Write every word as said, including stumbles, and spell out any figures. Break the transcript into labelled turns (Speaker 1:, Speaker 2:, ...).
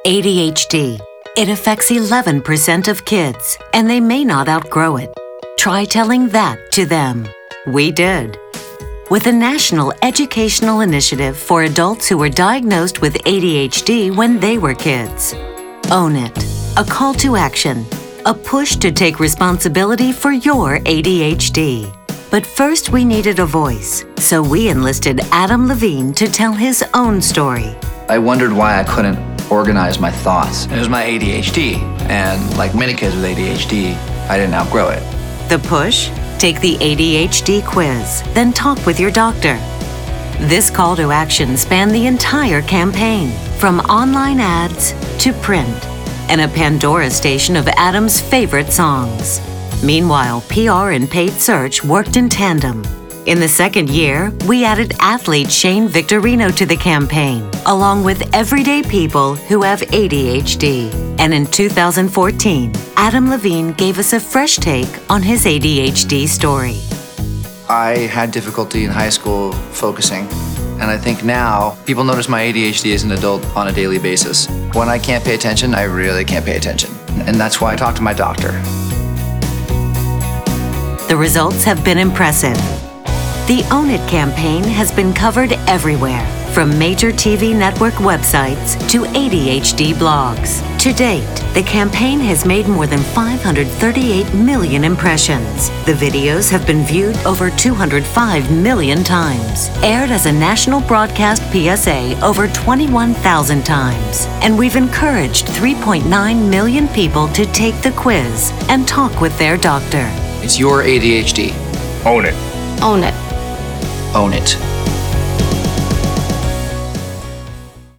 Speaker 1: A D H D. It affects eleven percent of kids, and they may not outgrow it. Try telling that to them. We did. With a national educational initiative for adults who were diagnosed with A D H D when they were kids. Own it. A call to action. A push to take responsibility for your A D H D. But first we needed a voice, so we enlisted Adam Levine to tell his own story.
Speaker 2: I wondered why I couldn't organize my thoughts. It was my A D H D, and like many kids with A D H D, I didn't outgrow it.
Speaker 1: The push? Take the A D H D quiz, then talk with your doctor. This call to action spanned the entire campaign, from online ads to print, and a Pandora station of Adam's favorite songs. Meanwhile, P R and paid search worked in tandem. In the second year, we added athlete Shane Victorino to the campaign, along with everyday people who have A D H D. And in two thousand fourteen, Adam Levine gave us a fresh take on his A D H D story.
Speaker 2: I had difficulty in high school focusing, and I think now people notice my A D H D as an adult on a daily basis. When I can't pay attention, I really can't pay attention. And that's why I talk to my doctor.
Speaker 1: The results have been impressive. The Own It campaign has been covered everywhere, from major T V network websites to A D H D blogs. To date, the campaign has made more than five hundred thirty-eight million impressions. The videos have been viewed over two hundred five million times, aired as a national broadcast P S A over twenty-one thousand times, and we've encouraged three point nine million people to take the quiz and talk with their doctor.
Speaker 2: It's your A D H D.
Speaker 3: Own it.
Speaker 4: Own it.
Speaker 2: Own it.